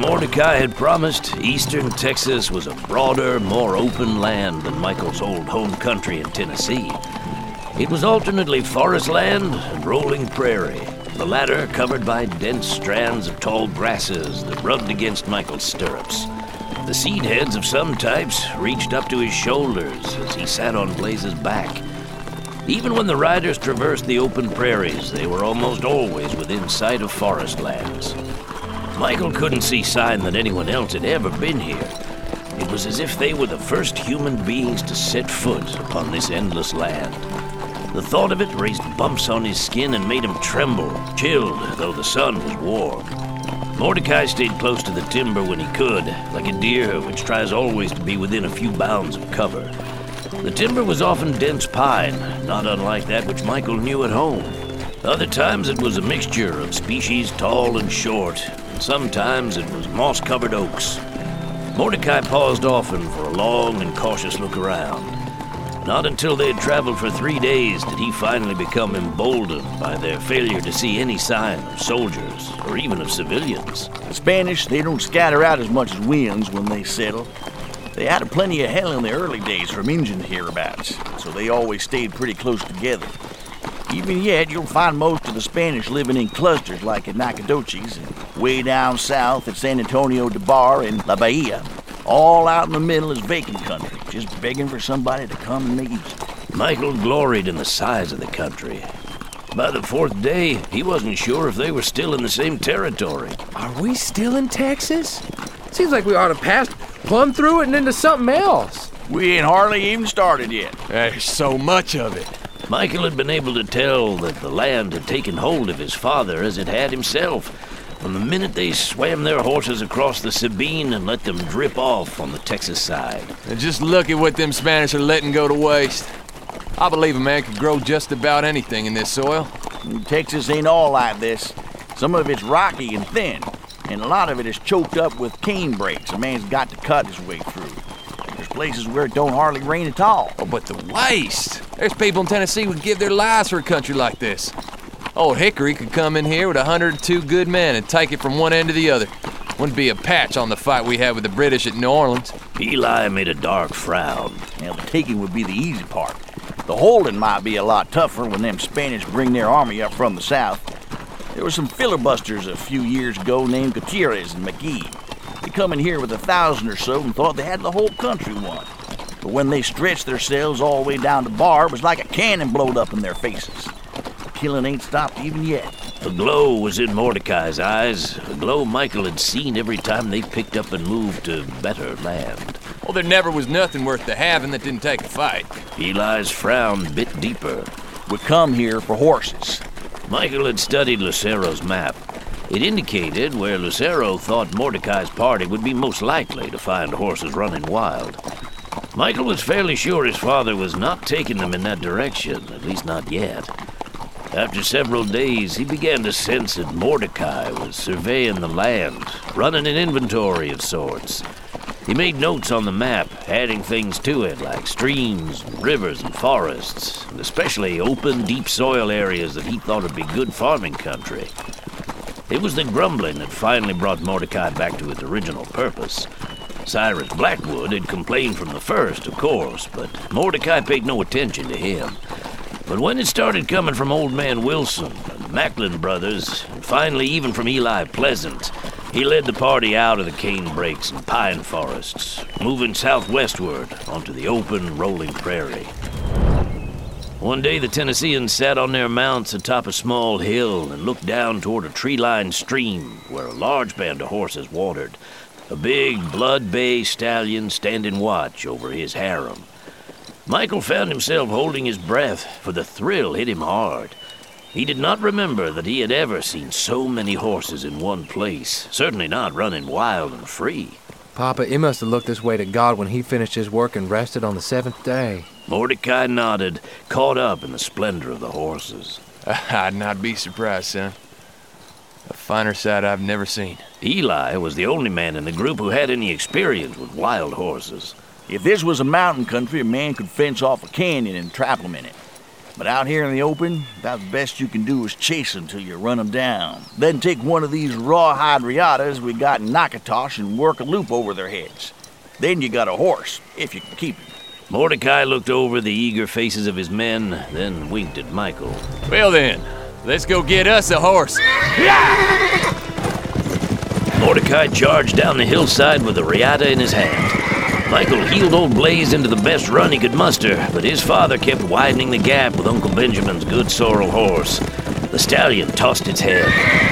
Mordecai had promised, eastern Texas was a broader, more open land than Michael's old home country in Tennessee. It was alternately forest land and rolling prairie, the latter covered by dense strands of tall grasses that rubbed against Michael's stirrups. The seed heads of some types reached up to his shoulders as he sat on Blaze's back. Even when the riders traversed the open prairies, they were almost always within sight of forest lands. Michael couldn't see sign that anyone else had ever been here. It was as if they were the first human beings to set foot upon this endless land. The thought of it raised bumps on his skin and made him tremble, chilled though the sun was warm. Mordecai stayed close to the timber when he could, like a deer which tries always to be within a few bounds of cover. The timber was often dense pine, not unlike that which Michael knew at home. Other times it was a mixture of species tall and short, and sometimes it was moss-covered oaks. Mordecai paused often for a long and cautious look around. Not until they had traveled for 3 days did he finally become emboldened by their failure to see any sign of soldiers or even of civilians. The Spanish, they don't scatter out as much as we uns when they settle. They had plenty of hell in the early days from Injuns hereabouts, so they always stayed pretty close together. Even yet, you'll find most of the Spanish living in clusters like at Nacogdoches and way down south at San Antonio de Bar and La Bahia. All out in the middle is vacant country, just begging for somebody to come and make use of it. Michael gloried in the size of the country. By the 4th day, he wasn't sure if they were still in the same territory. Are we still in Texas? Seems like we ought to pass plumb through it and into something else. We ain't hardly even started yet. There's so much of it. Michael had been able to tell that the land had taken hold of his father as it had himself, from the minute they swam their horses across the Sabine and let them drip off on the Texas side. And just look at what them Spanish are letting go to waste. I believe a man could grow just about anything in this soil. Texas ain't all like this. Some of it's rocky and thin, and a lot of it is choked up with cane breaks a man's got to cut his way through. There's places where it don't hardly rain at all. Oh, but the waste! There's people in Tennessee would give their lives for a country like this. Old Hickory could come in here with 102 good men and take it from one end to the other. Wouldn't be a patch on the fight we had with the British at New Orleans. Eli made a dark frown. Now, the taking would be the easy part. The holding might be a lot tougher when them Spanish bring their army up from the south. There were some filibusters a few years ago named Gutierrez and McGee. They come in here with 1,000 or so and thought they had the whole country won. But when they stretched themselves all the way down to Bar, it was like a cannon blowed up in their faces. The killing ain't stopped even yet. A glow was in Mordecai's eyes, a glow Michael had seen every time they picked up and moved to better land. Well, there never was nothing worth the having that didn't take a fight. Eli's frown bit deeper. We come here for horses. Michael had studied Lucero's map. It indicated where Lucero thought Mordecai's party would be most likely to find horses running wild. Michael was fairly sure his father was not taking them in that direction, at least not yet. After several days, he began to sense that Mordecai was surveying the land, running an inventory of sorts. He made notes on the map, adding things to it like streams, rivers, and forests, and especially open, deep soil areas that he thought would be good farming country. It was the grumbling that finally brought Mordecai back to his original purpose. Cyrus Blackwood had complained from the first, of course, but Mordecai paid no attention to him. But when it started coming from Old Man Wilson, and Macklin brothers, and finally even from Eli Pleasant, he led the party out of the cane breaks and pine forests, moving southwestward onto the open, rolling prairie. One day the Tennesseans sat on their mounts atop a small hill and looked down toward a tree-lined stream where a large band of horses watered, a big, blood-bay stallion standing watch over his harem. Michael found himself holding his breath, for the thrill hit him hard. He did not remember that he had ever seen so many horses in one place, certainly not running wild and free. Papa, he must have looked this way to God when he finished his work and rested on the 7th day. Mordecai nodded, caught up in the splendor of the horses. I'd not be surprised, son. A finer sight I've never seen. Eli was the only man in the group who had any experience with wild horses. If this was a mountain country, a man could fence off a canyon and trap them in it. But out here in the open, about the best you can do is chase them till you run them down. Then take one of these rawhide riatas we got in Nakatosh and work a loop over their heads. Then you got a horse, if you can keep it. Mordecai looked over the eager faces of his men, then winked at Michael. Well then, let's go get us a horse. Mordecai charged down the hillside with the riata in his hand. Michael heeled old Blaze into the best run he could muster, but his father kept widening the gap with Uncle Benjamin's good sorrel horse. The stallion tossed its head.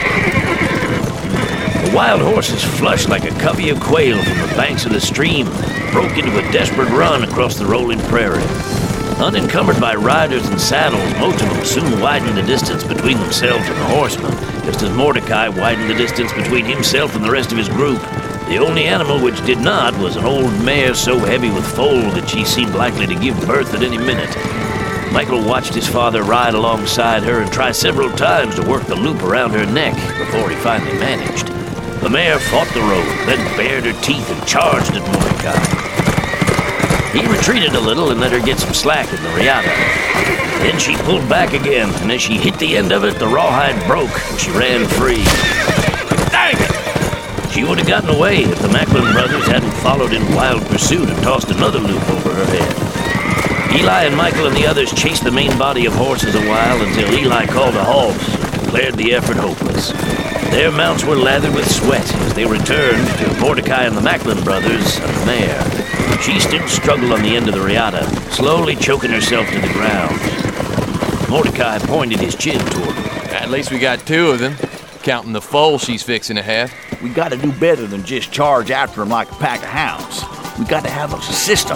The wild horses flushed like a covey of quail from the banks of the stream, broke into a desperate run across the rolling prairie. Unencumbered by riders and saddles, most of them soon widened the distance between themselves and the horsemen, just as Mordecai widened the distance between himself and the rest of his group. The only animal which did not was an old mare so heavy with foal that she seemed likely to give birth at any minute. Michael watched his father ride alongside her and try several times to work the loop around her neck before he finally managed. The mare fought the road, then bared her teeth and charged at Mordecai. He retreated a little and let her get some slack in the riata. Then she pulled back again, and as she hit the end of it, the rawhide broke and she ran free. Dang it! She would have gotten away if the Macklin brothers hadn't followed in wild pursuit and tossed another loop over her head. Eli and Michael and the others chased the main body of horses a while until Eli called a halt and declared the effort hopeless. Their mounts were lathered with sweat as they returned to Mordecai and the Macklin brothers and the mare. She still struggled on the end of the riata, slowly choking herself to the ground. Mordecai pointed his chin toward her. At least we got two of them, counting the foal she's fixing to have. We gotta do better than just charge after them like a pack of hounds. We gotta have a system.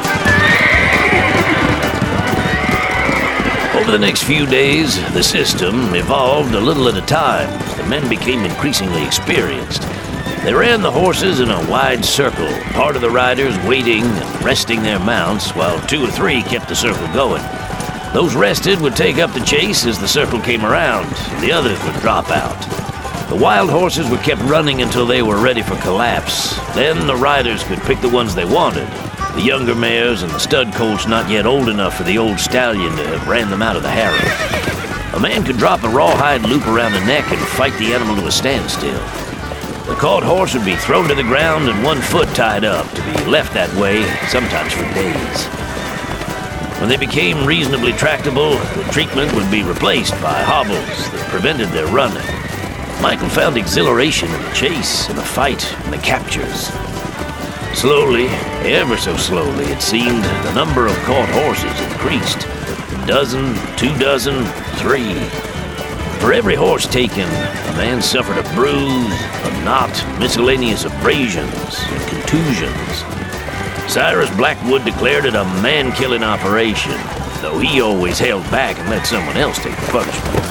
Over the next few days, the system evolved a little at a time as the men became increasingly experienced. They ran the horses in a wide circle, part of the riders waiting and resting their mounts while two or three kept the circle going. Those rested would take up the chase as the circle came around, and the others would drop out. The wild horses were kept running until they were ready for collapse. Then the riders could pick the ones they wanted. The younger mares and the stud colts not yet old enough for the old stallion to have ran them out of the harrow. A man could drop a rawhide loop around the neck and fight the animal to a standstill. The caught horse would be thrown to the ground and one foot tied up to be left that way, sometimes for days. When they became reasonably tractable, the treatment would be replaced by hobbles that prevented their running. Michael found exhilaration in the chase, in the fight, and the captures. Slowly, ever so slowly, it seemed, the number of caught horses increased. A dozen, 2 dozen, 3. For every horse taken, a man suffered a bruise, a knot, miscellaneous abrasions, and contusions. Cyrus Blackwood declared it a man-killing operation, though he always held back and let someone else take the punishment.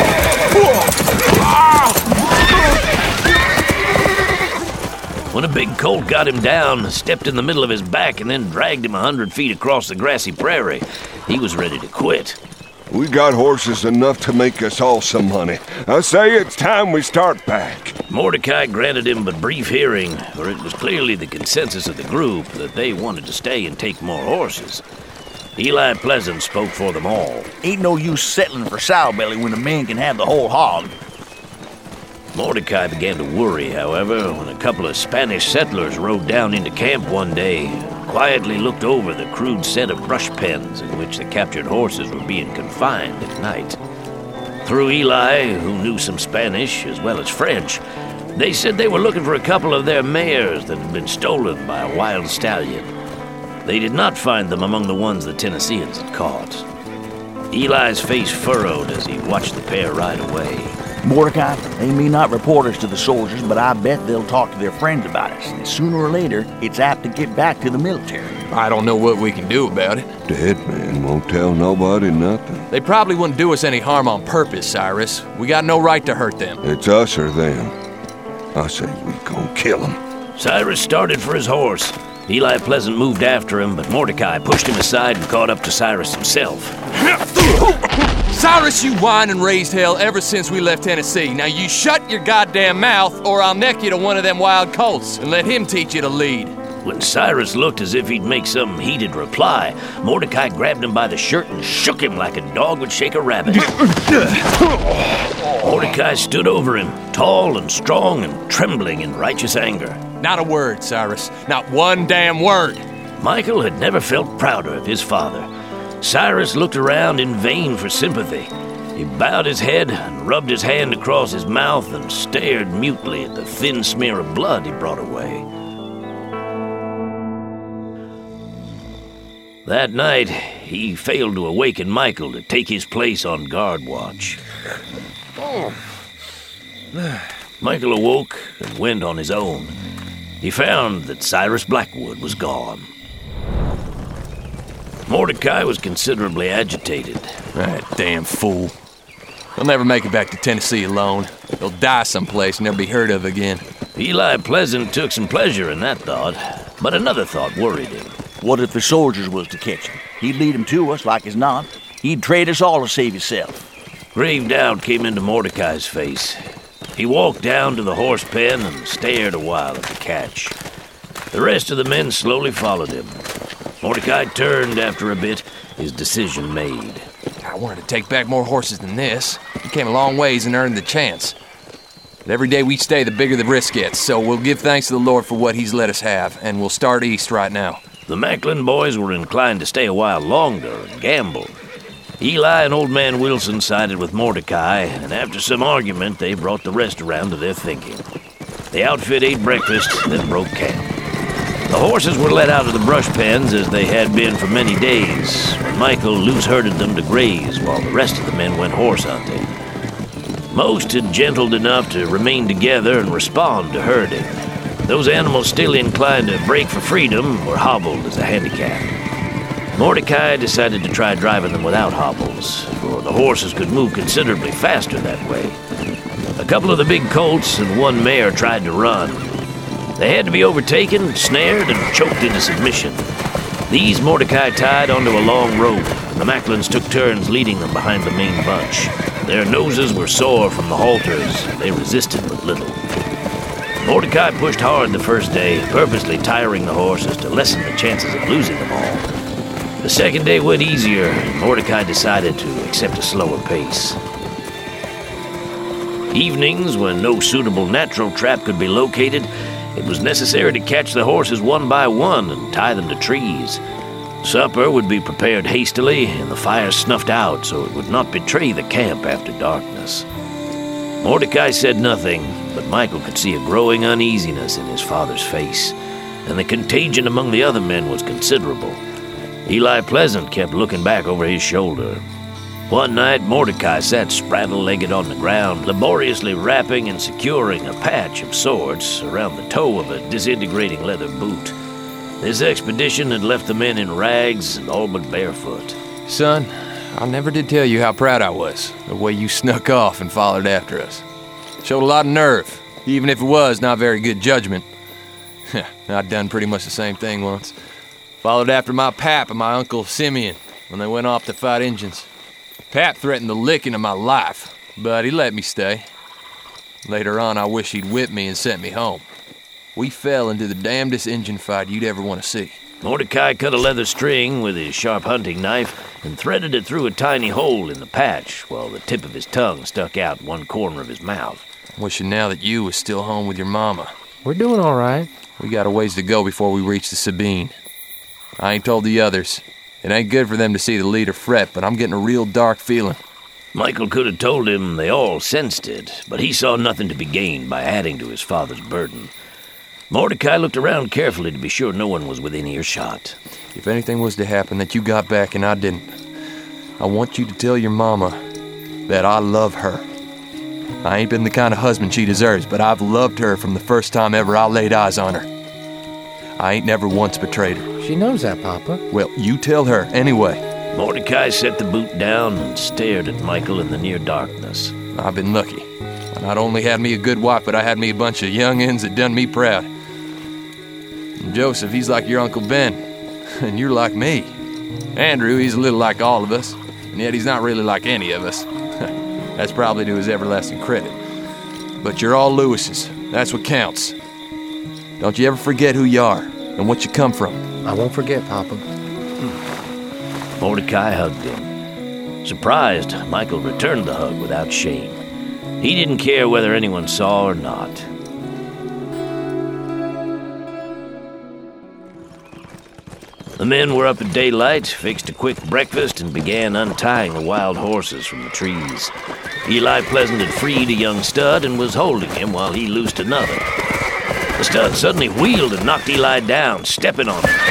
When a big colt got him down, stepped in the middle of his back, and then dragged him 100 feet across the grassy prairie, he was ready to quit. We got horses enough to make us all some money. I say it's time we start back. Mordecai granted him but brief hearing, for it was clearly the consensus of the group that they wanted to stay and take more horses. Eli Pleasant spoke for them all. Ain't no use settling for Sowbelly when a man can have the whole hog. Mordecai began to worry, however, when a couple of Spanish settlers rode down into camp one day and quietly looked over the crude set of brush pens in which the captured horses were being confined at night. Through Eli, who knew some Spanish as well as French, they said they were looking for a couple of their mares that had been stolen by a wild stallion. They did not find them among the ones the Tennesseans had caught. Eli's face furrowed as he watched the pair ride away. Mordecai, they may not report us to the soldiers, but I bet they'll talk to their friends about us. And sooner or later, it's apt to get back to the military. I don't know what we can do about it. Dead man won't tell nobody nothing. They probably wouldn't do us any harm on purpose, Cyrus. We got no right to hurt them. It's us or them. I say we gon' kill them. Cyrus started for his horse. Eli Pleasant moved after him, but Mordecai pushed him aside and caught up to Cyrus himself. Cyrus, you whined and raised hell ever since we left Tennessee. Now you shut your goddamn mouth, or I'll neck you to one of them wild colts and let him teach you to lead. When Cyrus looked as if he'd make some heated reply, Mordecai grabbed him by the shirt and shook him like a dog would shake a rabbit. Mordecai stood over him, tall and strong and trembling in righteous anger. Not a word, Cyrus. Not one damn word. Michael had never felt prouder of his father. Cyrus looked around in vain for sympathy. He bowed his head and rubbed his hand across his mouth and stared mutely at the thin smear of blood he brought away. That night, he failed to awaken Michael to take his place on guard watch. Michael awoke and went on his own. He found that Cyrus Blackwood was gone. Mordecai was considerably agitated. That damn fool. He'll never make it back to Tennessee alone. He'll die someplace and never be heard of again. Eli Pleasant took some pleasure in that thought, but another thought worried him. What if the soldiers was to catch him? He'd lead 'em to us like as not. He'd trade us all to save himself. Grave doubt came into Mordecai's face. He walked down to the horse pen and stared a while at the catch. The rest of the men slowly followed him. Mordecai turned after a bit, his decision made. I wanted to take back more horses than this. We came a long ways and earned the chance. But every day we stay, the bigger the risk gets, so we'll give thanks to the Lord for what he's let us have, and we'll start east right now. The Macklin boys were inclined to stay a while longer and gamble. Eli and Old Man Wilson sided with Mordecai, and after some argument, they brought the rest around to their thinking. The outfit ate breakfast, then broke camp. The horses were let out of the brush pens as they had been for many days, when Michael loose-herded them to graze while the rest of the men went horse hunting. Most had gentled enough to remain together and respond to herding. Those animals still inclined to break for freedom were hobbled as a handicap. Mordecai decided to try driving them without hobbles, for the horses could move considerably faster that way. A couple of the big colts and one mare tried to run. They had to be overtaken, snared, and choked into submission. These Mordecai tied onto a long rope, and the Macklins took turns leading them behind the main bunch. Their noses were sore from the halters, and they resisted but little. Mordecai pushed hard the first day, purposely tiring the horses to lessen the chances of losing them all. The second day went easier, and Mordecai decided to accept a slower pace. Evenings, when no suitable natural trap could be located, it was necessary to catch the horses one by one and tie them to trees. Supper would be prepared hastily and the fire snuffed out so it would not betray the camp after darkness. Mordecai said nothing, but Michael could see a growing uneasiness in his father's face, and the contagion among the other men was considerable. Eli Pleasant kept looking back over his shoulder. One night, Mordecai sat spraddle-legged on the ground, laboriously wrapping and securing a patch of sorts around the toe of a disintegrating leather boot. This expedition had left the men in rags and all but barefoot. Son, I never did tell you how proud I was, the way you snuck off and followed after us. Showed a lot of nerve, even if it was not very good judgment. I'd done pretty much the same thing once. Followed after my pap and my Uncle Simeon when they went off to fight Injuns. Pap threatened the licking of my life, but he let me stay. Later on, I wish he'd whipped me and sent me home. We fell into the damnedest Injun fight you'd ever want to see. Mordecai cut a leather string with his sharp hunting knife and threaded it through a tiny hole in the patch while the tip of his tongue stuck out one corner of his mouth. Wishing now that you was still home with your mama. We're doing all right. We got a ways to go before we reach the Sabine. I ain't told the others. It ain't good for them to see the leader fret, but I'm getting a real dark feeling. Michael could have told him they all sensed it, but he saw nothing to be gained by adding to his father's burden. Mordecai looked around carefully to be sure no one was within earshot. If anything was to happen that you got back and I didn't, I want you to tell your mama that I love her. I ain't been the kind of husband she deserves, but I've loved her from the first time ever I laid eyes on her. I ain't never once betrayed her. She knows that, Papa. Well, you tell her anyway. Mordecai set the boot down and stared at Michael in the near darkness. I've been lucky. I not only had me a good wife, but I had me a bunch of young'uns that done me proud. And Joseph, he's like your Uncle Ben, and you're like me. Andrew, he's a little like all of us, and yet he's not really like any of us. That's probably to his everlasting credit. But you're all Lewises. That's what counts. Don't you ever forget who you are. and what you come from. I won't forget, Papa. Mordecai hugged him. Surprised, Michael returned the hug without shame. He didn't care whether anyone saw or not. The men were up at daylight, fixed a quick breakfast, and began untying the wild horses from the trees. Eli Pleasant had freed a young stud and was holding him while he loosed another. The stud suddenly wheeled and knocked Eli down, stepping on him.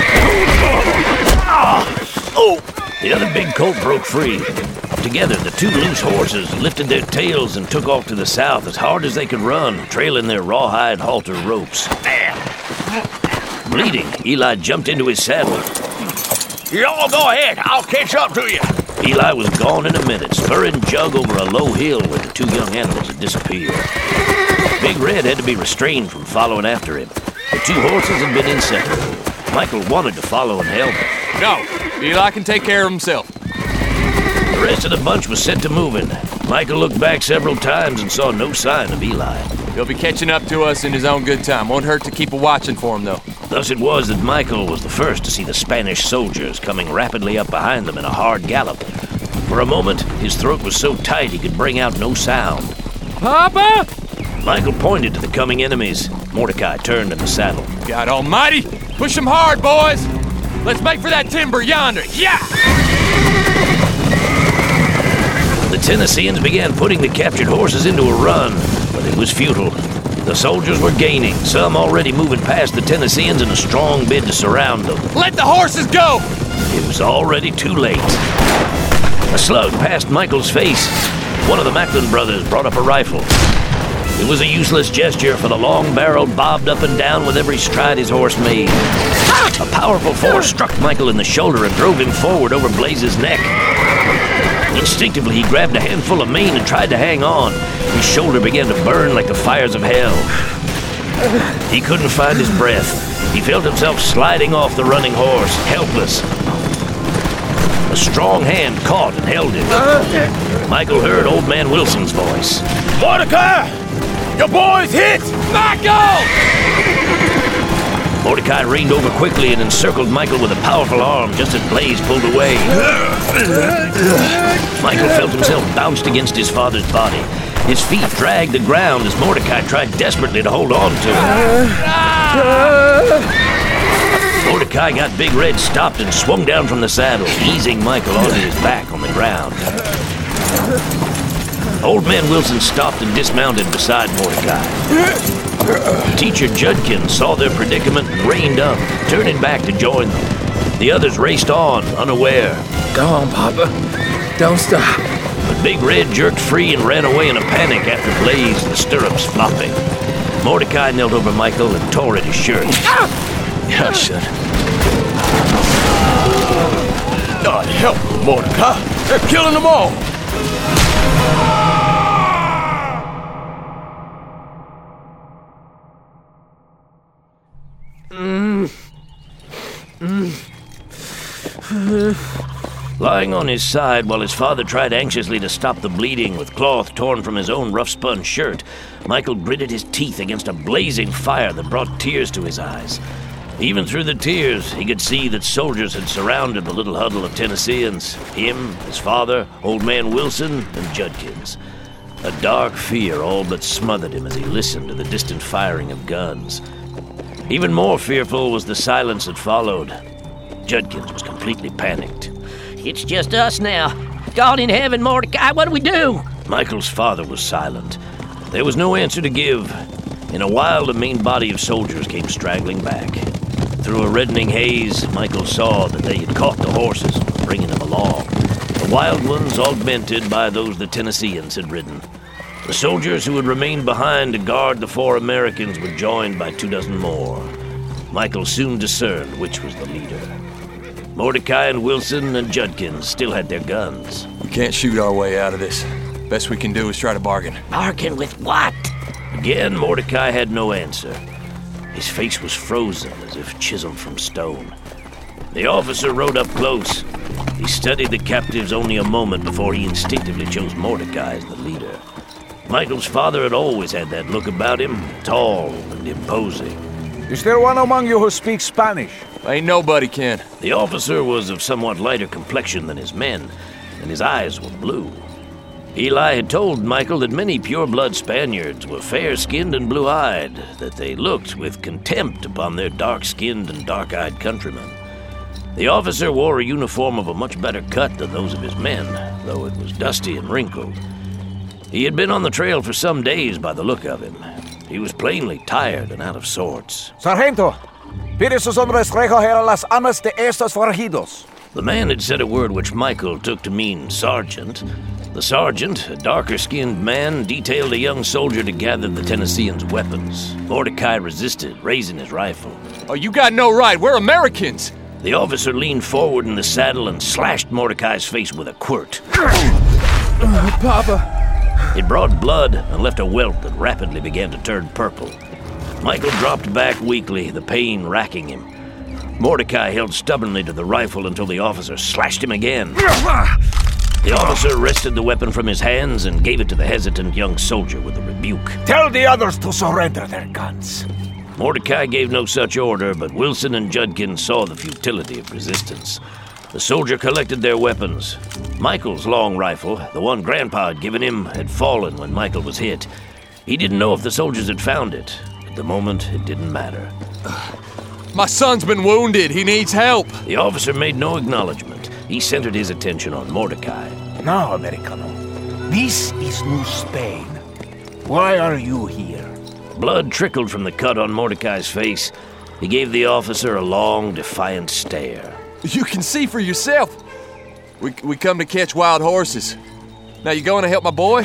The other big colt broke free. Together, the two loose horses lifted their tails and took off to the south as hard as they could run, trailing their rawhide halter ropes. Bleeding, Eli jumped into his saddle. You all go ahead. I'll catch up to you. Eli was gone in a minute, spurring Jug over a low hill where the two young animals had disappeared. Big Red had to be restrained from following after him. The two horses had been inseparable. Michael wanted to follow and help. No, Eli can take care of himself. The rest of the bunch was set to moving. Michael looked back several times and saw no sign of Eli. He'll be catching up to us in his own good time. Won't hurt to keep a watching for him, though. Thus it was that Michael was the first to see the Spanish soldiers coming rapidly up behind them in a hard gallop. For a moment, his throat was so tight he could bring out no sound. Papa! Michael pointed to the coming enemies. Mordecai turned in the saddle. God almighty! Push them hard, boys! Let's make for that timber yonder. Yeah! The Tennesseans began putting the captured horses into a run, but it was futile. The soldiers were gaining, some already moving past the Tennesseans in a strong bid to surround them. Let the horses go! It was already too late. A slug passed Michael's face. One of the Macklin brothers brought up a rifle. It was a useless gesture, for the long barrel bobbed up and down with every stride his horse made. A powerful force struck Michael in the shoulder and drove him forward over Blaze's neck. Instinctively, he grabbed a handful of mane and tried to hang on. His shoulder began to burn like the fires of hell. He couldn't find his breath. He felt himself sliding off the running horse, helpless. A strong hand caught and held him. Michael heard Old Man Wilson's voice. Mordecai! Your boy's hit! Michael! Mordecai reined over quickly and encircled Michael with a powerful arm just as Blaze pulled away. Michael felt himself bounced against his father's body. His feet dragged the ground as Mordecai tried desperately to hold on to him. Mordecai got Big Red stopped and swung down from the saddle, easing Michael onto his back on the ground. Old Man Wilson stopped and dismounted beside Mordecai. Teacher Judkins saw their predicament and reined up, turning back to join them. The others raced on, unaware. Go on, Papa. Don't stop. But Big Red jerked free and ran away in a panic after Blaze, the stirrups flopping. Mordecai knelt over Michael and tore at his shirt. Hush it. God help them, Mordecai. They're killing them all. Lying on his side while his father tried anxiously to stop the bleeding with cloth torn from his own rough-spun shirt, Michael gritted his teeth against a blazing fire that brought tears to his eyes. Even through the tears, he could see that soldiers had surrounded the little huddle of Tennesseans, him, his father, Old Man Wilson, and Judkins. A dark fear all but smothered him as he listened to the distant firing of guns. Even more fearful was the silence that followed. Judkins was completely panicked. It's just us now. God in heaven, Mordecai, what do we do? Michael's father was silent. There was no answer to give. In a while, the main body of soldiers came straggling back. Through a reddening haze, Michael saw that they had caught the horses and were bringing them along. The wild ones augmented by those the Tennesseans had ridden. The soldiers who had remained behind to guard the 4 Americans were joined by 24 more. Michael soon discerned which was the leader. Mordecai and Wilson and Judkins still had their guns. We can't shoot our way out of this. Best we can do is try to bargain. Bargain with what? Again, Mordecai had no answer. His face was frozen as if chiseled from stone. The officer rode up close. He studied the captives only a moment before he instinctively chose Mordecai as the leader. Michael's father had always had that look about him, tall and imposing. Is there one among you who speaks Spanish? Ain't nobody can. The officer was of somewhat lighter complexion than his men, and his eyes were blue. Eli had told Michael that many pure-blood Spaniards were fair-skinned and blue-eyed, that they looked with contempt upon their dark-skinned and dark-eyed countrymen. The officer wore a uniform of a much better cut than those of his men, though it was dusty and wrinkled. He had been on the trail for some days by the look of him. He was plainly tired and out of sorts. Sargento, pide sus hombres recoger las armas de estos forajidos. The man had said a word which Michael took to mean sergeant. The sergeant, a darker-skinned man, detailed a young soldier to gather the Tennesseans' weapons. Mordecai resisted, raising his rifle. Oh, you got no right. We're Americans. The officer leaned forward in the saddle and slashed Mordecai's face with a quirt. Papa. It brought blood and left a welt that rapidly began to turn purple. Michael dropped back weakly, the pain racking him. Mordecai held stubbornly to the rifle until the officer slashed him again. The officer wrested the weapon from his hands and gave it to the hesitant young soldier with a rebuke. Tell the others to surrender their guns. Mordecai gave no such order, but Wilson and Judkins saw the futility of resistance. The soldier collected their weapons. Michael's long rifle, the one Grandpa had given him, had fallen when Michael was hit. He didn't know if the soldiers had found it. At the moment, it didn't matter. My son's been wounded. He needs help. The officer made no acknowledgement. He centered his attention on Mordecai. Now, Americano, this is New Spain. Why are you here? Blood trickled from the cut on Mordecai's face. He gave the officer a long, defiant stare. You can see for yourself. We come to catch wild horses. Now you going to help my boy?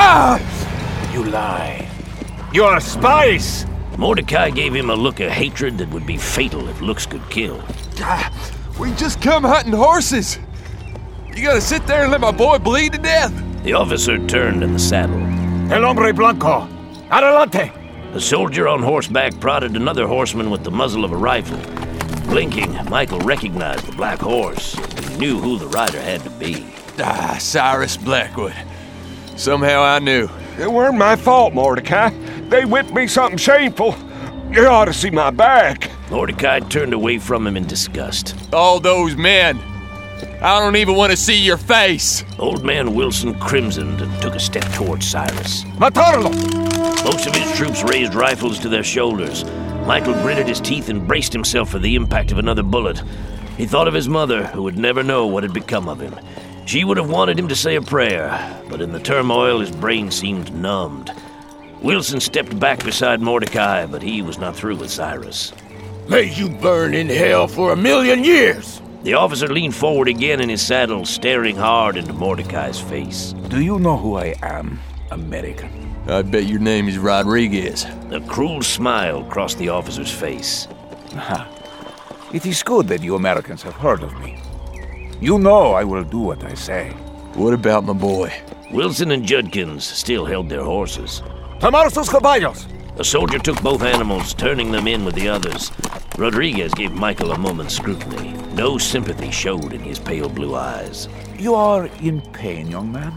You lie. You are spies! Mordecai gave him a look of hatred that would be fatal if looks could kill. We just come hunting horses. You gonna sit there and let my boy bleed to death? The officer turned in the saddle. El hombre blanco. Adelante! A soldier on horseback prodded another horseman with the muzzle of a rifle. Blinking, Michael recognized the black horse. He knew who the rider had to be. Cyrus Blackwood. Somehow I knew. It weren't my fault, Mordecai. They whipped me something shameful. You ought to see my back. Mordecai turned away from him in disgust. All those men. I don't even want to see your face. Old man Wilson crimsoned and took a step towards Cyrus. Matarlo! Most of his troops raised rifles to their shoulders. Michael gritted his teeth and braced himself for the impact of another bullet. He thought of his mother, who would never know what had become of him. She would have wanted him to say a prayer, but in the turmoil his brain seemed numbed. Wilson stepped back beside Mordecai, but he was not through with Cyrus. May you burn in hell for 1,000,000 years! The officer leaned forward again in his saddle, staring hard into Mordecai's face. Do you know who I am, American? I bet your name is Rodriguez. A cruel smile crossed the officer's face. It is good that you Americans have heard of me. You know I will do what I say. What about my boy? Wilson and Judkins still held their horses. Tomar sus caballos! A soldier took both animals, turning them in with the others. Rodriguez gave Michael a moment's scrutiny. No sympathy showed in his pale blue eyes. You are in pain, young man?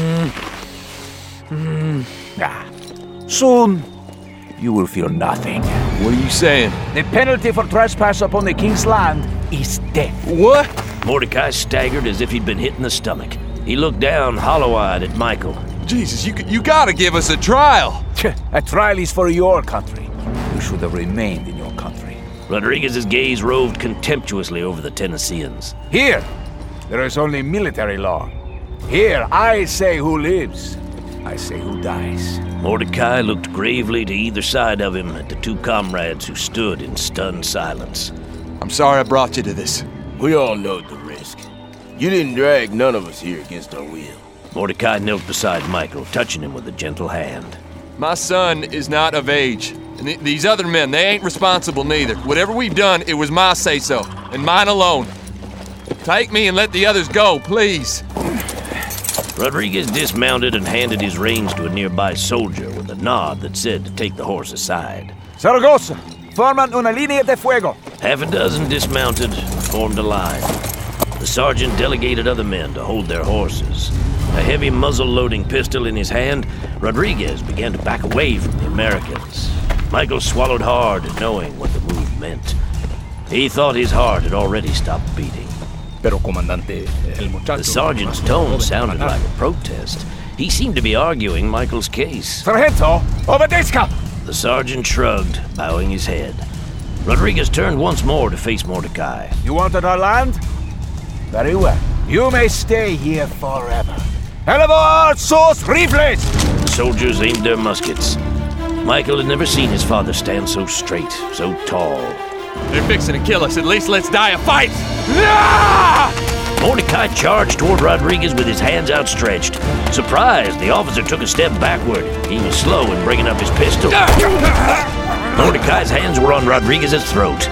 Soon, you will feel nothing. What are you saying? The penalty for trespass upon the king's land is death. What? Mordecai staggered as if he'd been hit in the stomach. He looked down, hollow-eyed, at Michael. Jesus, you gotta give us a trial. A trial is for your country. You should have remained in your country. Rodriguez's gaze roved contemptuously over the Tennesseans. Here, there is only military law. Here, I say who lives. I say who dies. Mordecai looked gravely to either side of him at the two comrades who stood in stunned silence. I'm sorry I brought you to this. We all know the risk. You didn't drag none of us here against our will. Mordecai knelt beside Michael, touching him with a gentle hand. My son is not of age. And these other men, they ain't responsible neither. Whatever we've done, it was my say-so, and mine alone. Take me and let the others go, please. Rodriguez dismounted and handed his reins to a nearby soldier with a nod that said to take the horse aside. Zaragoza, forman una línea de fuego. Half a dozen dismounted and formed a line. The sergeant delegated other men to hold their horses. A heavy muzzle-loading pistol in his hand, Rodriguez began to back away from the Americans. Michael swallowed hard, knowing what the move meant. He thought his heart had already stopped beating. Pero, comandante, el muchacho... The sergeant's tone sounded like a protest. He seemed to be arguing Michael's case. Sargento, obedezca! The sergeant shrugged, bowing his head. Rodriguez turned once more to face Mordecai. You wanted our land? Very well. You may stay here forever. Elevar sus rifles! The soldiers aimed their muskets. Michael had never seen his father stand so straight, so tall. They're fixing to kill us. At least let's die a fight. Mordecai charged toward Rodriguez with his hands outstretched. Surprised, the officer took a step backward. He was slow in bringing up his pistol. Mordecai's hands were on Rodriguez's throat.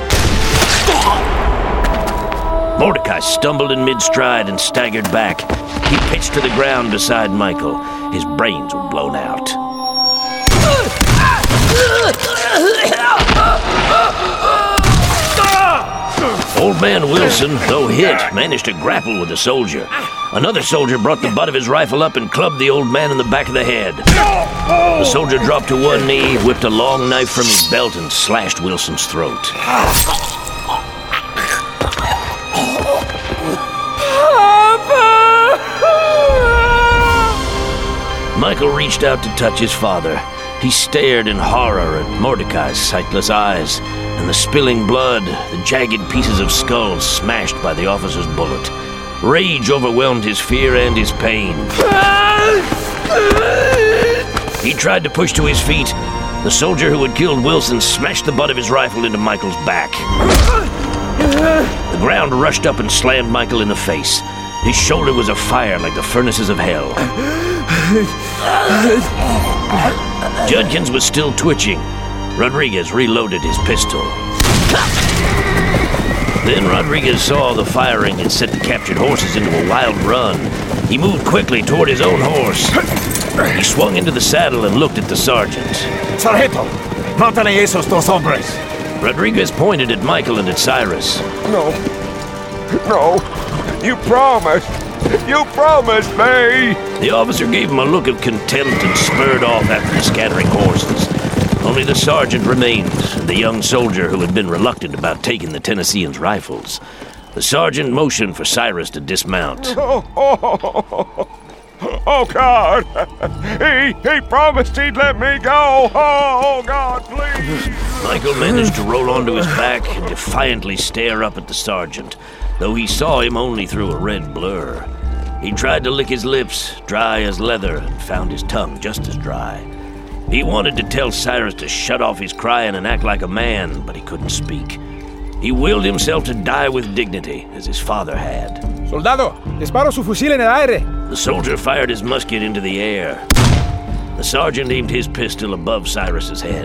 Mordecai stumbled in mid-stride and staggered back. He pitched to the ground beside Michael. His brains were blown out. Old man Wilson, though hit, managed to grapple with the soldier. Another soldier brought the butt of his rifle up and clubbed the old man in the back of the head. The soldier dropped to one knee, whipped a long knife from his belt, and slashed Wilson's throat. Michael reached out to touch his father. He stared in horror at Mordecai's sightless eyes, and the spilling blood, the jagged pieces of skull smashed by the officer's bullet. Rage overwhelmed his fear and his pain. He tried to push to his feet. The soldier who had killed Wilson smashed the butt of his rifle into Michael's back. The ground rushed up and slammed Michael in the face. His shoulder was afire like the furnaces of hell. Judkins was still twitching. Rodriguez reloaded his pistol. Then Rodriguez saw the firing and set the captured horses into a wild run. He moved quickly toward his own horse. He swung into the saddle and looked at the sergeant. Sargento, mátale esos dos hombres. Rodriguez pointed at Michael and at Cyrus. No. You promised me! The officer gave him a look of contempt and spurred off after the scattering horses. Only the sergeant remained, and the young soldier who had been reluctant about taking the Tennesseans' rifles. The sergeant motioned for Cyrus to dismount. Oh, God! He promised he'd let me go! Oh, God, please! Michael managed to roll onto his back and defiantly stare up at the sergeant, though he saw him only through a red blur. He tried to lick his lips, dry as leather, and found his tongue just as dry. He wanted to tell Cyrus to shut off his crying and act like a man, but he couldn't speak. He willed himself to die with dignity, as his father had. Soldado, disparo su fusil en el aire. The soldier fired his musket into the air. The sergeant aimed his pistol above Cyrus's head.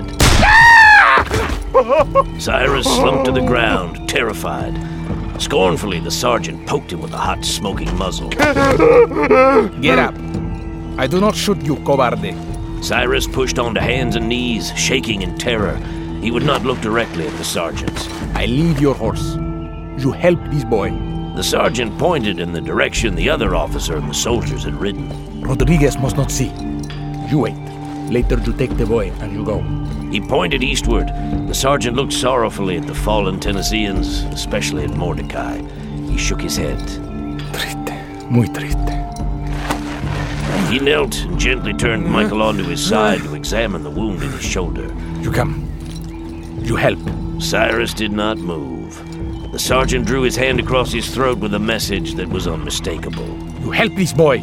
Cyrus slumped to the ground, terrified. Scornfully, the sergeant poked him with a hot, smoking muzzle. Get up. I do not shoot you, cobarde. Cyrus pushed onto hands and knees, shaking in terror. He would not look directly at the sergeant. I lead your horse. You help this boy. The sergeant pointed in the direction the other officer and the soldiers had ridden. Rodriguez must not see. You wait. Later you take the boy and you go. He pointed eastward. The sergeant looked sorrowfully at the fallen Tennesseans, especially at Mordecai. He shook his head. Triste. Muy triste. He knelt and gently turned Michael onto his side to examine the wound in his shoulder. You come. You help. Cyrus did not move. The sergeant drew his hand across his throat with a message that was unmistakable. You help this boy.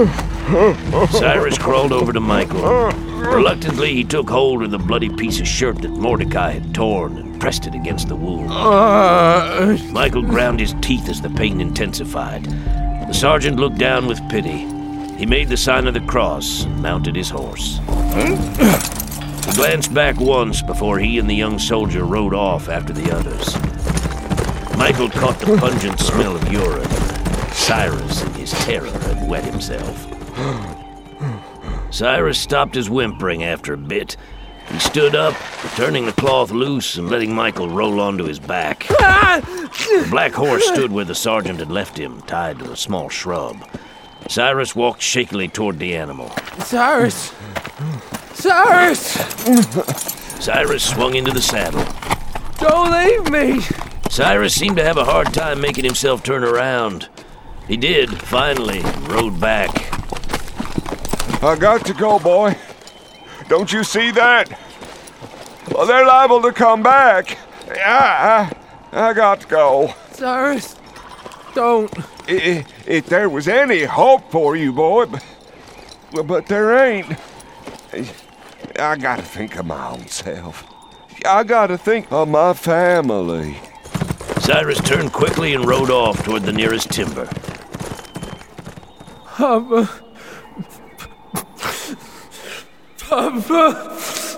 Cyrus crawled over to Michael. Reluctantly, he took hold of the bloody piece of shirt that Mordecai had torn and pressed it against the wound. Michael ground his teeth as the pain intensified. The sergeant looked down with pity. He made the sign of the cross and mounted his horse. He glanced back once before he and the young soldier rode off after the others. Michael caught the pungent smell of urine. Cyrus, in his terror, had wet himself. Cyrus stopped his whimpering after a bit. He stood up, turning the cloth loose and letting Michael roll onto his back. The black horse stood where the sergeant had left him, tied to a small shrub. Cyrus walked shakily toward the animal. Cyrus! Cyrus! Cyrus swung into the saddle. Don't leave me! Cyrus seemed to have a hard time making himself turn around. He did, finally, and rode back. I got to go, boy. Don't you see that? Well, they're liable to come back. I got to go. Cyrus, don't. If there was any hope for you, boy, but there ain't. I gotta think of my own self. I gotta think of my family. Cyrus turned quickly and rode off toward the nearest timber. Papa. Papa.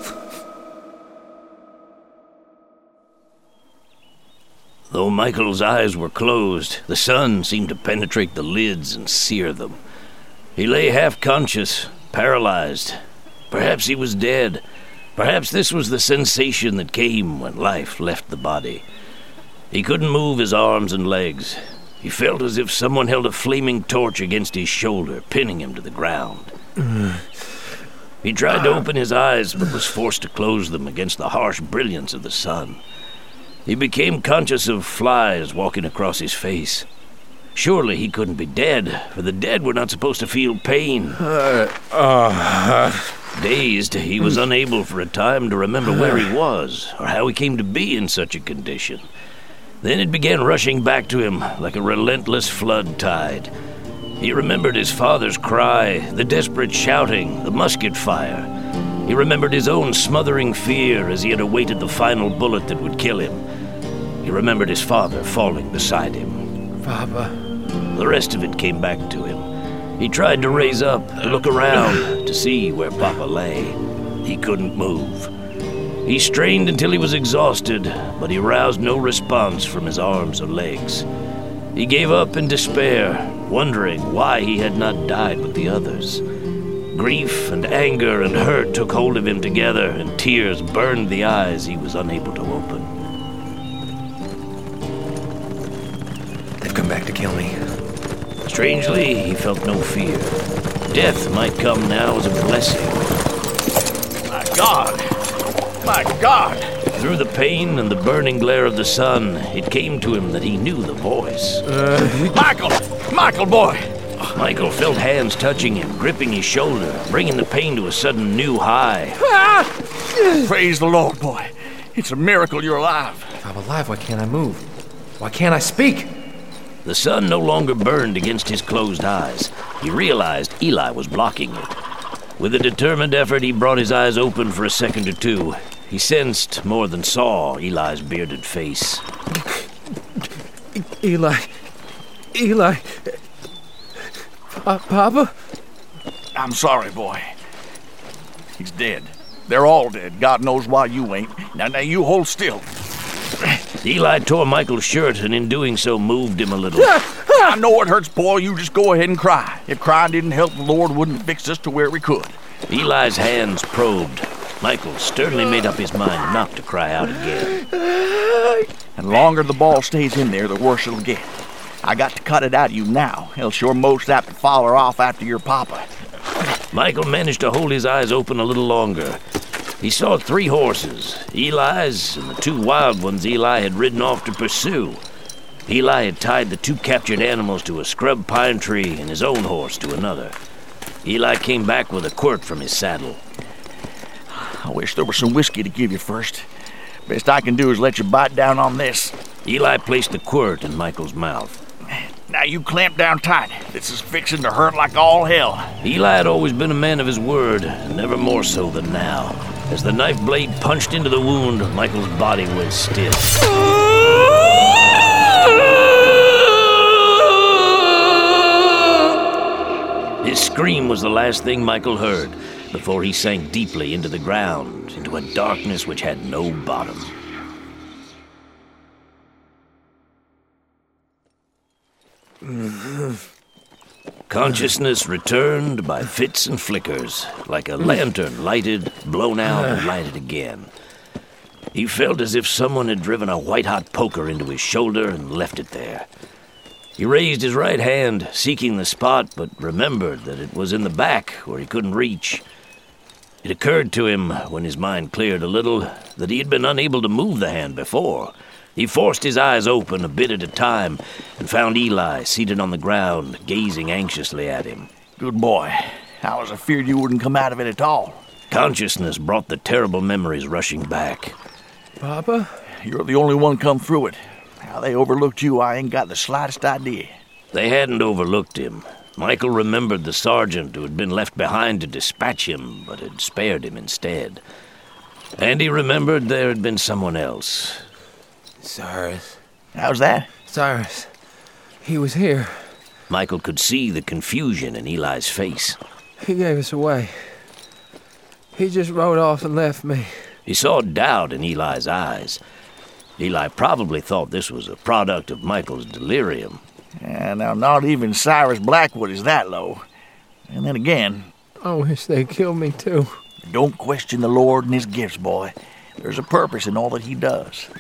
Though Michael's eyes were closed, the sun seemed to penetrate the lids and sear them. He lay half-conscious, paralyzed. Perhaps he was dead. Perhaps this was the sensation that came when life left the body. He couldn't move his arms and legs. He felt as if someone held a flaming torch against his shoulder, pinning him to the ground. He tried to open his eyes, but was forced to close them against the harsh brilliance of the sun. He became conscious of flies walking across his face. Surely he couldn't be dead, for the dead were not supposed to feel pain. Dazed, he was unable for a time to remember where he was, or how he came to be in such a condition. Then it began rushing back to him like a relentless flood tide. He remembered his father's cry, the desperate shouting, the musket fire. He remembered his own smothering fear as he had awaited the final bullet that would kill him. He remembered his father falling beside him. Papa. The rest of it came back to him. He tried to raise up, to look around, to see where Papa lay. He couldn't move. He strained until he was exhausted, but he roused no response from his arms or legs. He gave up in despair, wondering why he had not died with the others. Grief and anger and hurt took hold of him together, and tears burned the eyes he was unable to open. They've come back to kill me. Strangely, he felt no fear. Death might come now as a blessing. My God! My God! Through the pain and the burning glare of the sun, it came to him that he knew the voice. Michael! Michael, boy! Michael felt hands touching him, gripping his shoulder, bringing the pain to a sudden new high. Praise the Lord, boy. It's a miracle you're alive. If I'm alive, why can't I move? Why can't I speak? The sun no longer burned against his closed eyes. He realized Eli was blocking it. With a determined effort, he brought his eyes open for a second or two. He sensed more than saw Eli's bearded face. Eli. Papa? I'm sorry, boy. He's dead. They're all dead. God knows why you ain't. Now you hold still. Eli tore Michael's shirt, and in doing so moved him a little. I know it hurts, boy. You just go ahead and cry. If crying didn't help, the Lord wouldn't fix us to where we could. Eli's hands probed. Michael sternly made up his mind not to cry out again. And the longer the ball stays in there, the worse it'll get. I got to cut it out of you now, else you're most apt to follow off after your papa. Michael managed to hold his eyes open a little longer. He saw 3 horses, Eli's and the 2 wild ones Eli had ridden off to pursue. Eli had tied the 2 captured animals to a scrub pine tree and his own horse to another. Eli came back with a quirt from his saddle. I wish there was some whiskey to give you first. Best I can do is let you bite down on this. Eli placed the quirt in Michael's mouth. Now you clamp down tight. This is fixing to hurt like all hell. Eli had always been a man of his word, and never more so than now. As the knife blade punched into the wound, Michael's body went stiff. His scream was the last thing Michael heard before he sank deeply into the ground, into a darkness which had no bottom. Consciousness returned by fits and flickers, like a lantern lighted, blown out, and lighted again. He felt as if someone had driven a white-hot poker into his shoulder and left it there. He raised his right hand, seeking the spot, but remembered that it was in the back where he couldn't reach. It occurred to him, when his mind cleared a little, that he had been unable to move the hand before. He forced his eyes open a bit at a time and found Eli seated on the ground, gazing anxiously at him. Good boy. I was afeard you wouldn't come out of it at all. Consciousness brought the terrible memories rushing back. Papa? You're the only one come through it. How they overlooked you, I ain't got the slightest idea. They hadn't overlooked him. Michael remembered the sergeant who had been left behind to dispatch him, but had spared him instead. And he remembered there had been someone else. Cyrus. How's that? Cyrus. He was here. Michael could see the confusion in Eli's face. He gave us away. He just rode off and left me. He saw doubt in Eli's eyes. Eli probably thought this was a product of Michael's delirium. And now not even Cyrus Blackwood is that low. And then again... I wish they'd killed me too. Don't question the Lord and his gifts, boy. There's a purpose in all that he does.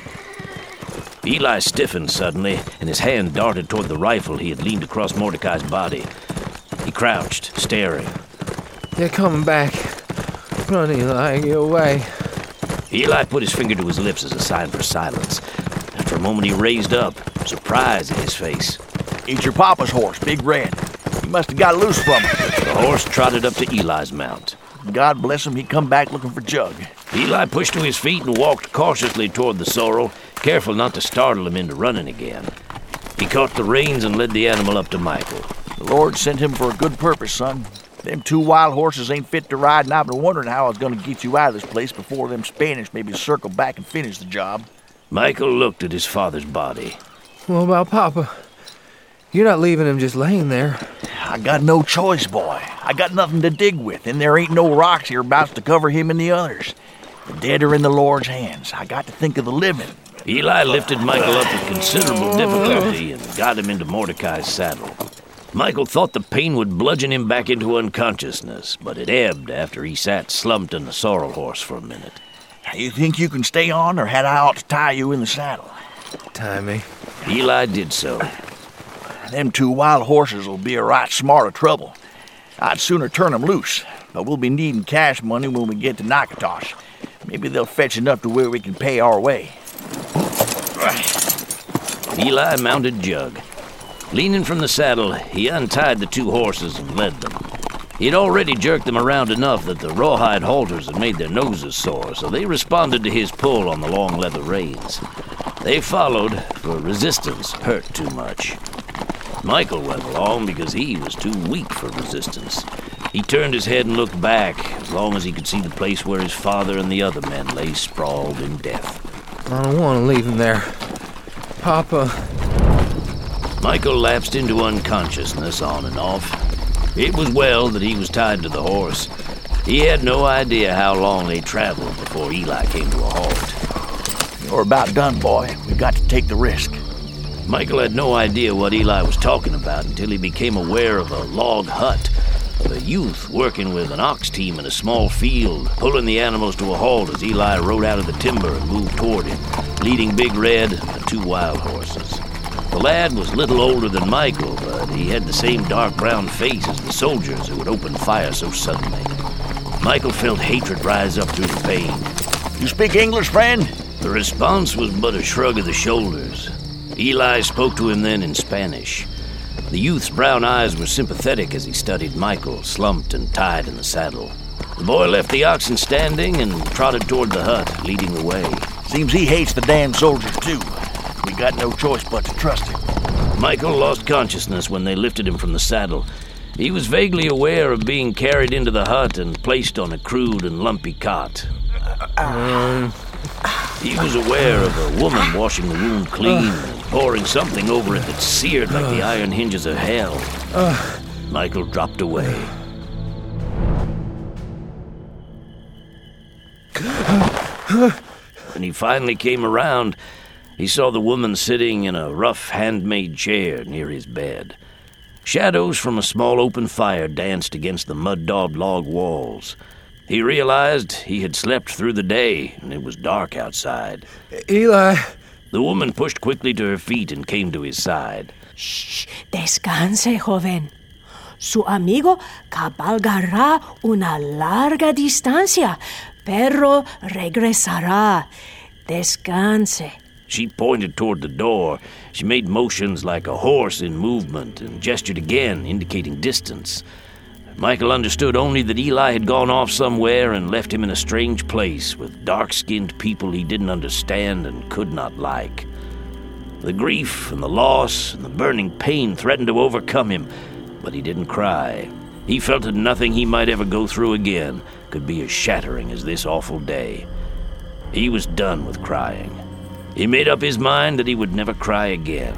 Eli stiffened suddenly, and his hand darted toward the rifle he had leaned across Mordecai's body. He crouched, staring. They're coming back. Run, Eli, get away. Eli put his finger to his lips as a sign for silence. After a moment he raised up, surprise in his face. It's your papa's horse, Big Red. He must have got loose from him. The horse trotted up to Eli's mount. God bless him, he come back looking for Jug. Eli pushed to his feet and walked cautiously toward the sorrel, careful not to startle him into running again. He caught the reins and led the animal up to Michael. The Lord sent him for a good purpose, son. Them 2 wild horses ain't fit to ride, and I've been wondering how I was going to get you out of this place before them Spanish maybe circle back and finish the job. Michael looked at his father's body. What about Papa? You're not leaving him just laying there. I got no choice, boy. I got nothing to dig with, and there ain't no rocks hereabouts to cover him and the others. The dead are in the Lord's hands. I got to think of the living. Eli lifted Michael up with considerable difficulty and got him into Mordecai's saddle. Michael thought the pain would bludgeon him back into unconsciousness, but it ebbed after he sat slumped in the sorrel horse for a minute. You think you can stay on, or had I ought to tie you in the saddle? Tie me. Eli did so. Them 2 wild horses will be a right smart of trouble. I'd sooner turn them loose, but we'll be needing cash money when we get to Nakatosh. Maybe they'll fetch enough to where we can pay our way. Eli mounted Jug. Leaning from the saddle, he untied the 2 horses and led them. He had already jerked them around enough that the rawhide halters had made their noses sore, so they responded to his pull on the long leather reins. They followed, for resistance hurt too much. Michael went along because he was too weak for resistance. He turned his head and looked back, as long as he could see the place where his father and the other men lay sprawled in death. I don't want to leave him there. Papa... Michael lapsed into unconsciousness on and off. It was well that he was tied to the horse. He had no idea how long they traveled before Eli came to a halt. You're about done, boy. We've got to take the risk. Michael had no idea what Eli was talking about until he became aware of a log hut, of a youth working with an ox team in a small field, pulling the animals to a halt as Eli rode out of the timber and moved toward him, leading Big Red and the 2 wild horses. The lad was little older than Michael, but he had the same dark brown face as the soldiers who had opened fire so suddenly. Michael felt hatred rise up through the pain. You speak English, friend? The response was but a shrug of the shoulders. Eli spoke to him then in Spanish. The youth's brown eyes were sympathetic as he studied Michael, slumped and tied in the saddle. The boy left the oxen standing and trotted toward the hut, leading the way. Seems he hates the damn soldiers, too. We got no choice but to trust him. Michael lost consciousness when they lifted him from the saddle. He was vaguely aware of being carried into the hut and placed on a crude and lumpy cot. He was aware of a woman washing the wound clean and pouring something over it that seared like the iron hinges of hell. Michael dropped away. When he finally came around, he saw the woman sitting in a rough handmade chair near his bed. Shadows from a small open fire danced against the mud-daubed log walls. He realized he had slept through the day, and it was dark outside. Eli! The woman pushed quickly to her feet and came to his side. Shh, descanse, joven. su amigo cabalgará una larga distancia, pero regresará. Descanse. She pointed toward the door. She made motions like a horse in movement and gestured again, indicating distance. Michael understood only that Eli had gone off somewhere and left him in a strange place with dark-skinned people he didn't understand and could not like. The grief and the loss and the burning pain threatened to overcome him, but he didn't cry. He felt that nothing he might ever go through again could be as shattering as this awful day. He was done with crying. He made up his mind that he would never cry again.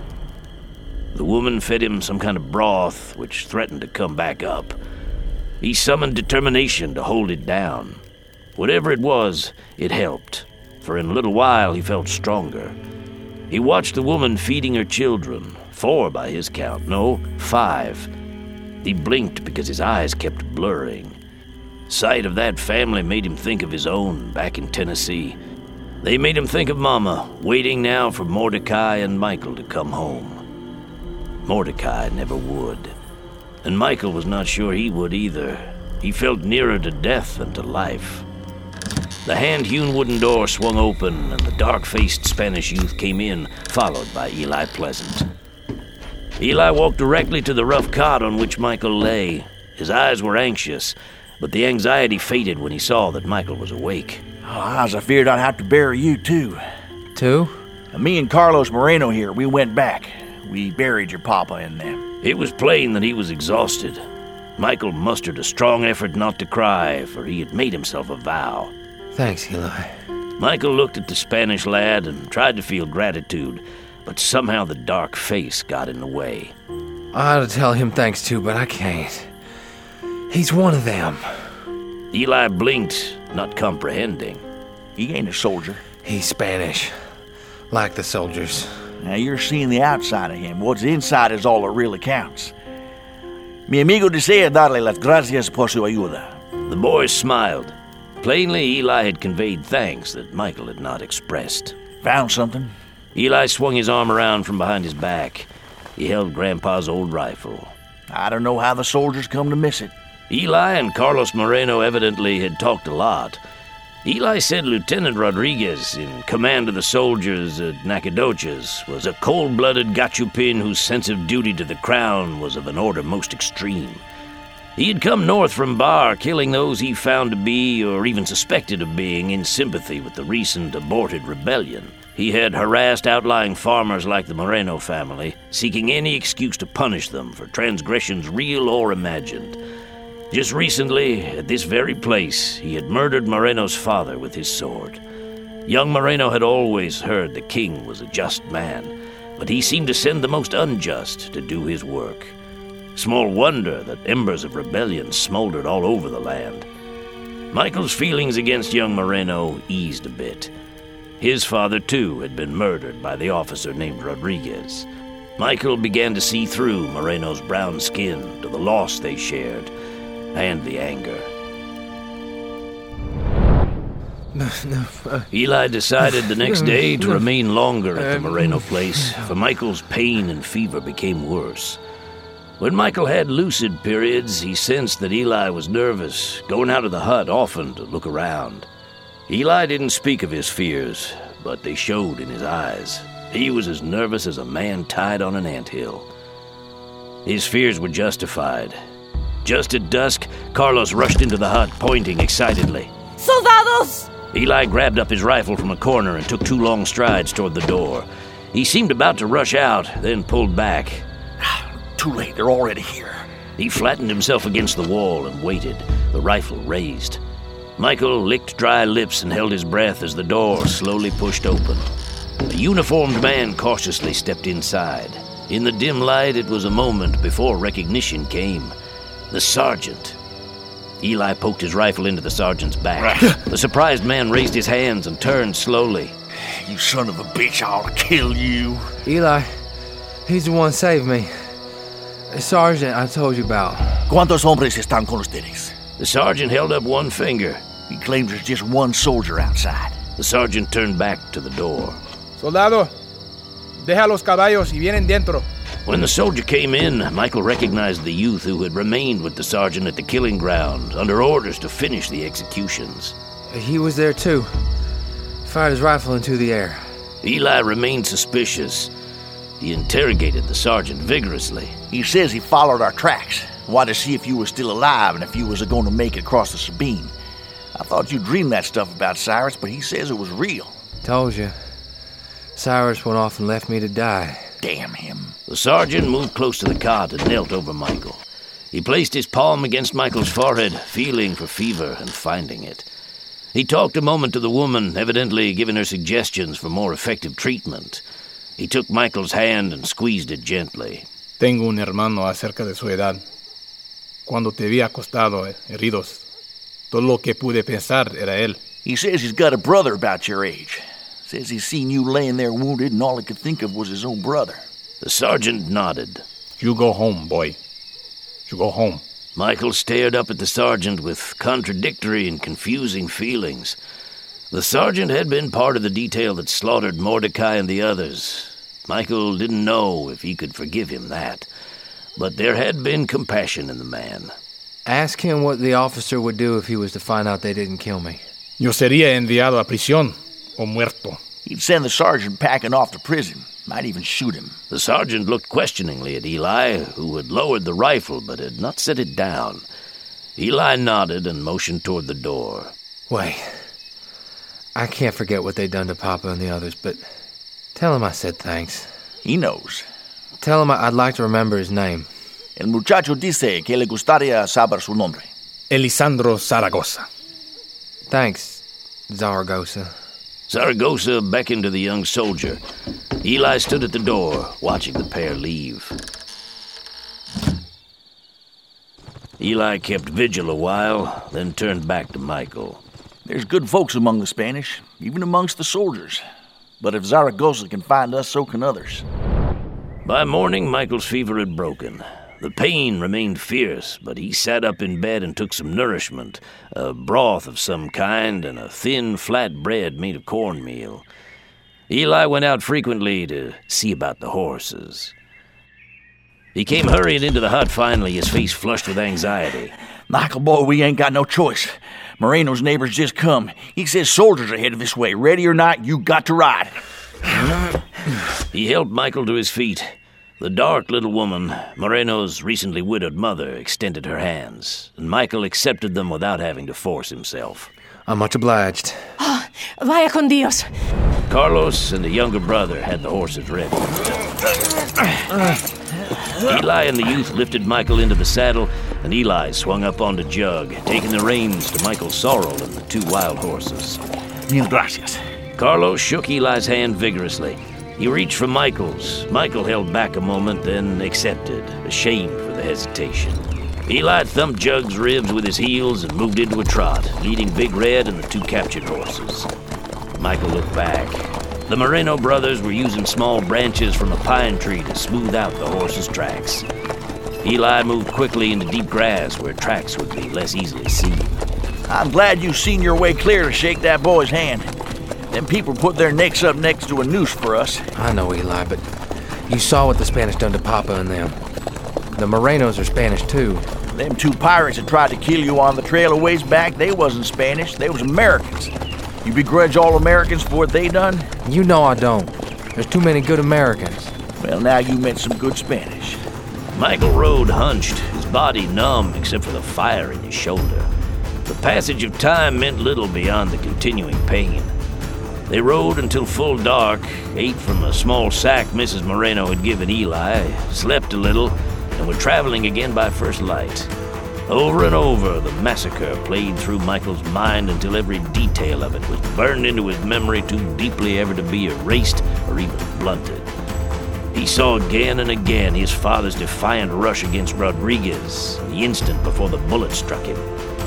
The woman fed him some kind of broth, which threatened to come back up. He summoned determination to hold it down. Whatever it was, it helped, for in a little while he felt stronger. He watched the woman feeding her children, 4 by his count, no, 5. He blinked because his eyes kept blurring. Sight of that family made him think of his own back in Tennessee. They made him think of Mama, waiting now for Mordecai and Michael to come home. Mordecai never would, and Michael was not sure he would either. He felt nearer to death than to life. The hand-hewn wooden door swung open, and the dark-faced Spanish youth came in, followed by Eli Pleasant. Eli walked directly to the rough cot on which Michael lay. His eyes were anxious, but the anxiety faded when he saw that Michael was awake. Oh, I was afeard I'd have to bury you, too. Two? Me and Carlos Moreno here, we went back. We buried your papa in them. It was plain that he was exhausted. Michael mustered a strong effort not to cry, for he had made himself a vow. Thanks, Eli. Michael looked at the Spanish lad and tried to feel gratitude, but somehow the dark face got in the way. I ought to tell him thanks too, but I can't. He's one of them. Eli blinked, not comprehending. He ain't a soldier. He's Spanish, like the soldiers. Now you're seeing the outside of him. What's inside is all that really counts. Mi amigo desea darle las gracias por su ayuda. The boy smiled. Plainly, Eli had conveyed thanks that Michael had not expressed. Found something? Eli swung his arm around from behind his back. He held Grandpa's old rifle. I don't know how the soldiers come to miss it. Eli and Carlos Moreno evidently had talked a lot. Eli said Lieutenant Rodriguez, in command of the soldiers at Nacogdoches, was a cold-blooded gachupin whose sense of duty to the crown was of an order most extreme. He had come north from Bar, killing those he found to be, or even suspected of being, in sympathy with the recent aborted rebellion. He had harassed outlying farmers like the Moreno family, seeking any excuse to punish them for transgressions real or imagined. Just recently, at this very place, he had murdered Moreno's father with his sword. Young Moreno had always heard the king was a just man, but he seemed to send the most unjust to do his work. Small wonder that embers of rebellion smoldered all over the land. Michael's feelings against young Moreno eased a bit. His father, too, had been murdered by the officer named Rodriguez. Michael began to see through Moreno's brown skin to the loss they shared, and the anger. Eli decided the next day to remain longer at the Moreno place, for Michael's pain and fever became worse. When Michael had lucid periods, he sensed that Eli was nervous, going out of the hut often to look around. Eli didn't speak of his fears, but they showed in his eyes. He was as nervous as a man tied on an anthill. His fears were justified. Just at dusk, Carlos rushed into the hut, pointing excitedly. Soldados! Eli grabbed up his rifle from a corner and took 2 long strides toward the door. He seemed about to rush out, then pulled back. Too late, they're already here. He flattened himself against the wall and waited, the rifle raised. Michael licked dry lips and held his breath as the door slowly pushed open. A uniformed man cautiously stepped inside. In the dim light, it was a moment before recognition came. The sergeant. Eli poked his rifle into the sergeant's back. The surprised man raised his hands and turned slowly. You son of a bitch, I ought to kill you. Eli, he's the one saved me. The sergeant I told you about. ¿Cuántos hombres están con ustedes? The sergeant held up one finger. He claims there's just one soldier outside. The sergeant turned back to the door. Soldado, deja los caballos y vienen dentro. When the soldier came in, Michael recognized the youth who had remained with the sergeant at the killing ground, under orders to finish the executions. He was there too. Fired his rifle into the air. Eli remained suspicious. He interrogated the sergeant vigorously. He says he followed our tracks. Wanted to see if you were still alive and if you was going to make it across the Sabine. I thought you dreamed that stuff about Cyrus, but he says it was real. Told you. Cyrus went off and left me to die. Damn him. The sergeant moved close to the cot and knelt over Michael. He placed his palm against Michael's forehead, feeling for fever and finding it. He talked a moment to the woman, evidently giving her suggestions for more effective treatment. He took Michael's hand and squeezed it gently. Tengo un hermano acerca de su edad. Cuando te vi acostado, heridos, todo lo que pude pensar era él. He says he's got a brother about your age. Says he's seen you laying there wounded and all he could think of was his own brother. The sergeant nodded. You go home, boy. You go home. Michael stared up at the sergeant with contradictory and confusing feelings. The sergeant had been part of the detail that slaughtered Mordecai and the others. Michael didn't know if he could forgive him that, but there had been compassion in the man. Ask him what the officer would do if he was to find out they didn't kill me. Yo sería enviado a prisión o muerto. He'd send the sergeant packing off to prison. Might even shoot him. The sergeant looked questioningly at Eli, who had lowered the rifle but had not set it down. Eli nodded and motioned toward the door. Wait. I can't forget what they'd done to Papa and the others, but tell him I said thanks. He knows. Tell him I'd like to remember his name. El muchacho dice que le gustaría saber su nombre. Elisandro Zaragoza. Thanks, Zaragoza. Zaragoza beckoned to the young soldier. Eli stood at the door, watching the pair leave. Eli kept vigil a while, then turned back to Michael. There's good folks among the Spanish, even amongst the soldiers. But if Zaragoza can find us, so can others. By morning, Michael's fever had broken. The pain remained fierce, but he sat up in bed and took some nourishment, a broth of some kind and a thin, flat bread made of cornmeal. Eli went out frequently to see about the horses. He came hurrying into the hut finally, his face flushed with anxiety. Michael, boy, we ain't got no choice. Moreno's neighbors just come. He says soldiers are headed this way. Ready or not, you got to ride. He helped Michael to his feet. The dark little woman, Moreno's recently widowed mother, extended her hands, and Michael accepted them without having to force himself. I'm much obliged. Vaya con Dios. Carlos and the younger brother had the horses ready. Eli and the youth lifted Michael into the saddle, and Eli swung up onto Jug, taking the reins to Michael's sorrel and the two wild horses. Mil gracias. Carlos shook Eli's hand vigorously. He reached for Michael's. Michael held back a moment, then accepted, ashamed for the hesitation. Eli thumped Jug's ribs with his heels and moved into a trot, leading Big Red and the two captured horses. Michael looked back. The Moreno brothers were using small branches from a pine tree to smooth out the horses' tracks. Eli moved quickly into deep grass where tracks would be less easily seen. I'm glad you've seen your way clear to shake that boy's hand. Them people put their necks up next to a noose for us. I know, Eli, but you saw what the Spanish done to Papa and them. The Morenos are Spanish, too. Them two pirates that tried to kill you on the trail a ways back, they wasn't Spanish, they was Americans. You begrudge all Americans for what they done? You know I don't. There's too many good Americans. Well, now you met some good Spanish. Michael rode hunched, his body numb except for the fire in his shoulder. The passage of time meant little beyond the continuing pain. They rode until full dark, ate from a small sack Mrs. Moreno had given Eli, slept a little, and were traveling again by first light. Over and over, the massacre played through Michael's mind until every detail of it was burned into his memory too deeply ever to be erased or even blunted. He saw again and again his father's defiant rush against Rodriguez the instant before the bullet struck him.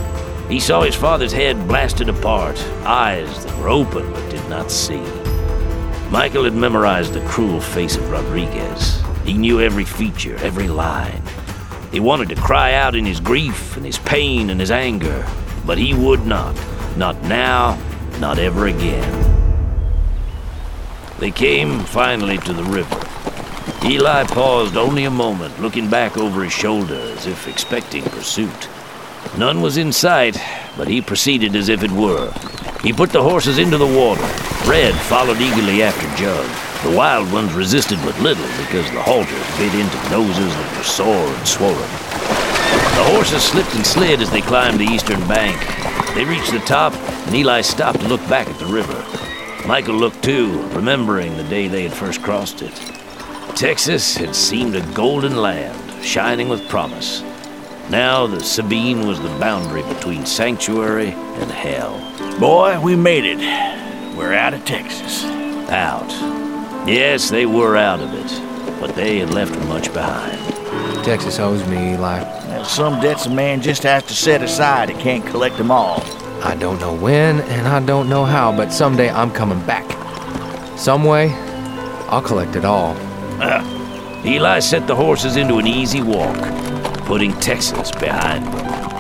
He saw his father's head blasted apart, eyes that were open but did not see. Michael had memorized the cruel face of Rodriguez. He knew every feature, every line. He wanted to cry out in his grief and his pain and his anger, but he would not. Not now, not ever again. They came finally to the river. Eli paused only a moment, looking back over his shoulder as if expecting pursuit. None was in sight, but he proceeded as if it were. He put the horses into the water. Red followed eagerly after Jug. The wild ones resisted but little because the halters bit into noses that were sore and swollen. The horses slipped and slid as they climbed the eastern bank. They reached the top, and Eli stopped to look back at the river. Michael looked too, remembering the day they had first crossed it. Texas had seemed a golden land, shining with promise. Now the Sabine was the boundary between sanctuary and hell. Boy, we made it. We're out of Texas. Out. Yes, they were out of it, but they had left much behind. Texas owes me, Eli. Now, some debts a man just has to set aside. He can't collect them all. I don't know when, and I don't know how, but someday I'm coming back. Some way, I'll collect it all. Eli set the horses into an easy walk, putting Texas behind them.